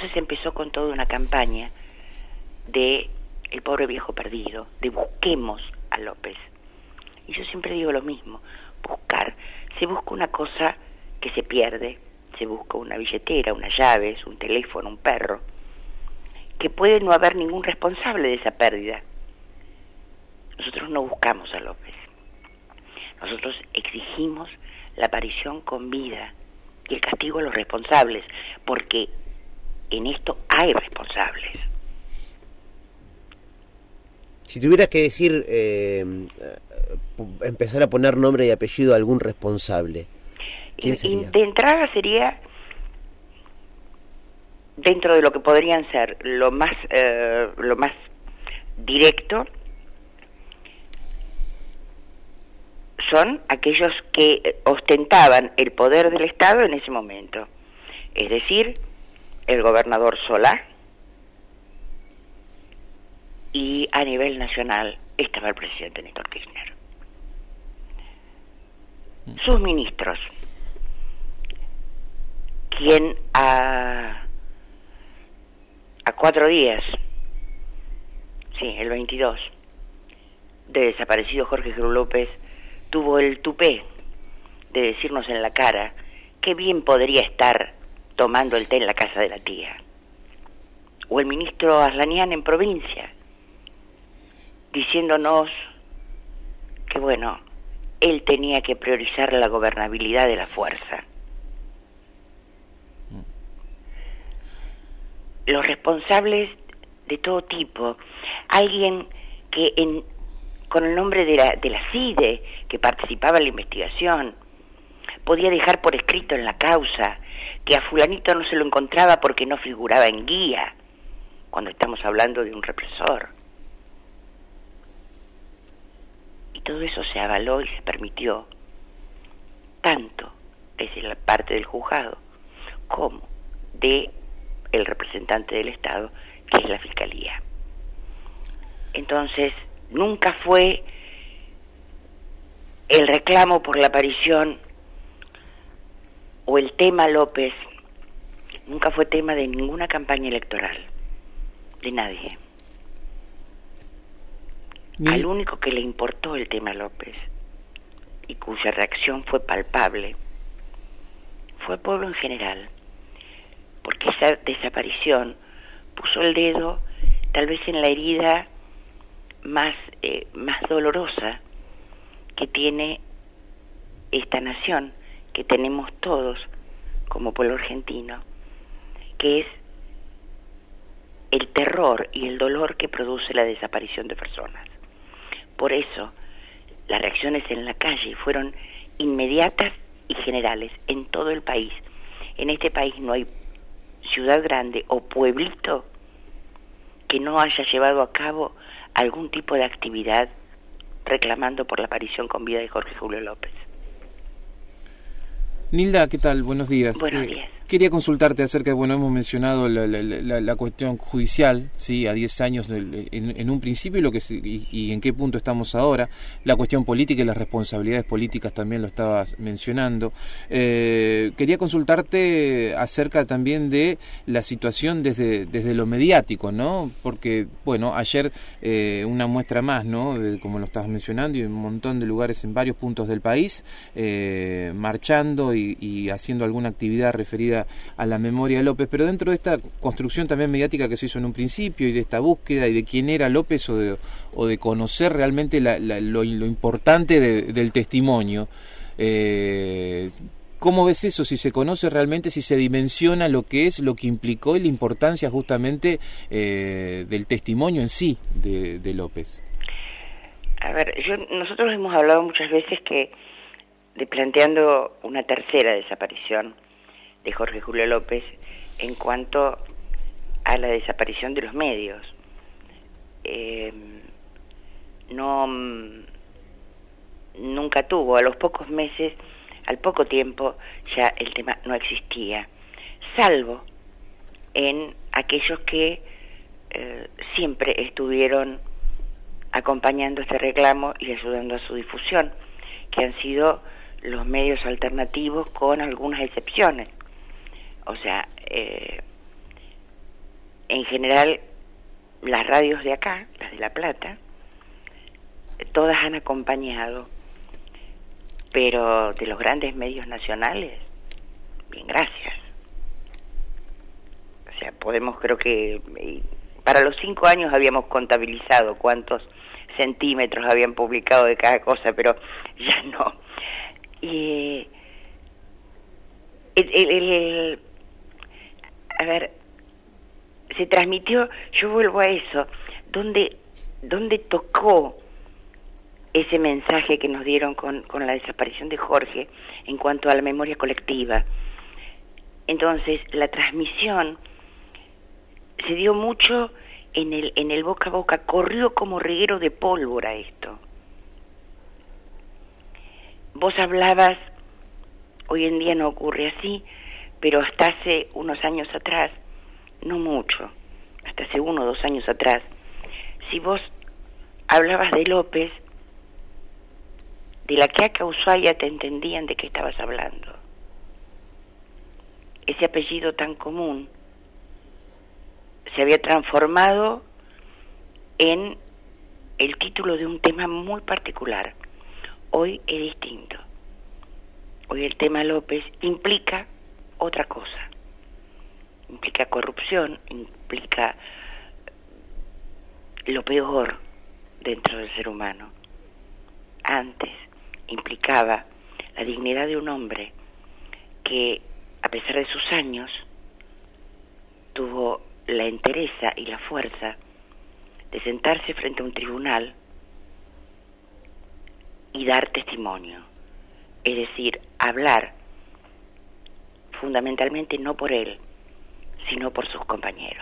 entonces empezó con toda una campaña de el pobre viejo perdido, de busquemos a López. Y yo siempre digo lo mismo, buscar. Se busca una cosa que se pierde, se busca una billetera, unas llaves, un teléfono, un perro, que puede no haber ningún responsable de esa pérdida. Nosotros no buscamos a López. Nosotros exigimos la aparición con vida y el castigo a los responsables, porque en esto hay responsables. Si tuvieras que decir, empezar a poner nombre y apellido a algún responsable, ¿quién sería? De entrada sería, dentro de lo que podrían ser lo más directo, son aquellos que ostentaban el poder del Estado en ese momento, es decir, el gobernador Solá, y a nivel nacional estaba el presidente Néstor Kirchner. Sus ministros, quien a 4 días, sí, el 22, de desaparecido Jorge Cruz López, tuvo el tupé de decirnos en la cara que bien podría estar tomando el té en la casa de la tía. O el ministro Aslanian en provincia, diciéndonos que bueno, él tenía que priorizar la gobernabilidad de la fuerza. Los responsables de todo tipo, alguien que con el nombre de la CIDE, que participaba en la investigación, podía dejar por escrito en la causa que a fulanito no se lo encontraba porque no figuraba en guía, cuando estamos hablando de un represor. Y todo eso se avaló y se permitió, tanto desde la parte del juzgado como de el representante del Estado, que es la Fiscalía. Entonces, nunca fue el reclamo por la aparición o el tema López, nunca fue tema de ninguna campaña electoral, de nadie. Al único que le importó el tema López y cuya reacción fue palpable fue el pueblo en general, porque esa desaparición puso el dedo tal vez en la herida más dolorosa que tiene esta nación, que tenemos todos como pueblo argentino, que es el terror y el dolor que produce la desaparición de personas. Por eso, las reacciones en la calle fueron inmediatas y generales en todo el país. En este país no hay ciudad grande o pueblito que no haya llevado a cabo algún tipo de actividad reclamando por la aparición con vida de Jorge Julio López. Nilda, ¿qué tal? Buenos días. Buenos días. Quería consultarte acerca de, hemos mencionado la cuestión judicial, sí, a 10 años en un principio y en qué punto estamos ahora, la cuestión política y las responsabilidades políticas también lo estabas mencionando. Quería consultarte acerca también de la situación desde lo mediático, ¿no? Porque, bueno, ayer una muestra más, ¿no? Como lo estabas mencionando, y en un montón de lugares en varios puntos del país, marchando y haciendo alguna actividad referida a la memoria de López, pero dentro de esta construcción también mediática que se hizo en un principio y de esta búsqueda y de quién era López o de conocer realmente lo importante del testimonio, ¿cómo ves eso? Si se conoce realmente, si se dimensiona lo que implicó y la importancia justamente del testimonio en sí de López. A ver, nosotros hemos hablado muchas veces de planteando una tercera desaparición de Jorge Julio López en cuanto a la desaparición de los medios. Nunca tuvo, a los pocos meses, al poco tiempo, ya el tema no existía, salvo en aquellos que siempre estuvieron acompañando este reclamo y ayudando a su difusión, que han sido los medios alternativos con algunas excepciones. O sea, general las radios de acá, las de La Plata, todas han acompañado, pero de los grandes medios nacionales, bien, gracias. O sea, podemos, creo que para los 5 años habíamos contabilizado cuántos centímetros habían publicado de cada cosa, pero ya no. Y a ver, se transmitió, yo vuelvo a eso, ¿dónde tocó ese mensaje que nos dieron con la desaparición de Jorge en cuanto a la memoria colectiva? Entonces, la transmisión se dio mucho en el boca a boca, corrió como reguero de pólvora esto. Vos hablabas, hoy en día no ocurre así, pero hasta hace unos años atrás, no mucho, hasta hace 1 o 2 años atrás, si vos hablabas de López, de la Quiaca Ushuaia te entendían de qué estabas hablando. Ese apellido tan común se había transformado en el título de un tema muy particular. Hoy es distinto. Hoy el tema López implica otra cosa. Implica corrupción, implica lo peor dentro del ser humano. Antes implicaba la dignidad de un hombre que, a pesar de sus años, tuvo la entereza y la fuerza de sentarse frente a un tribunal y dar testimonio, es decir, hablar fundamentalmente no por él, sino por sus compañeros.